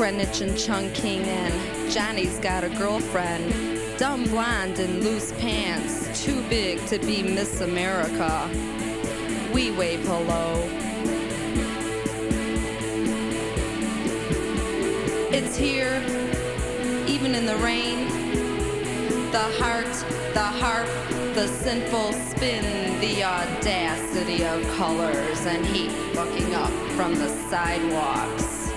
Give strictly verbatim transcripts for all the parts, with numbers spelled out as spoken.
Greenwich and Chungking, and Johnny's got a girlfriend. Dumb blonde in loose pants, too big to be Miss America. We wave hello. It's here, even in the rain. The heart, the harp, the sinful spin, the audacity of colors and heat bucking up from the sidewalks.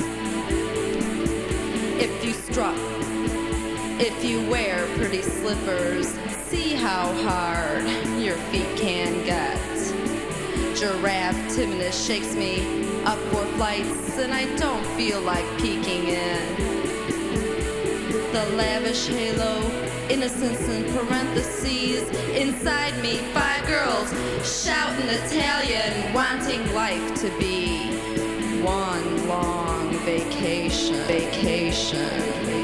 If you strut, if you wear pretty slippers, see how hard your feet can get. Giraffe timidness shakes me up four flights, and I don't feel like peeking in. The lavish halo, innocence in parentheses. Inside me, five girls shouting Italian, wanting life to be one long vacation, vacation.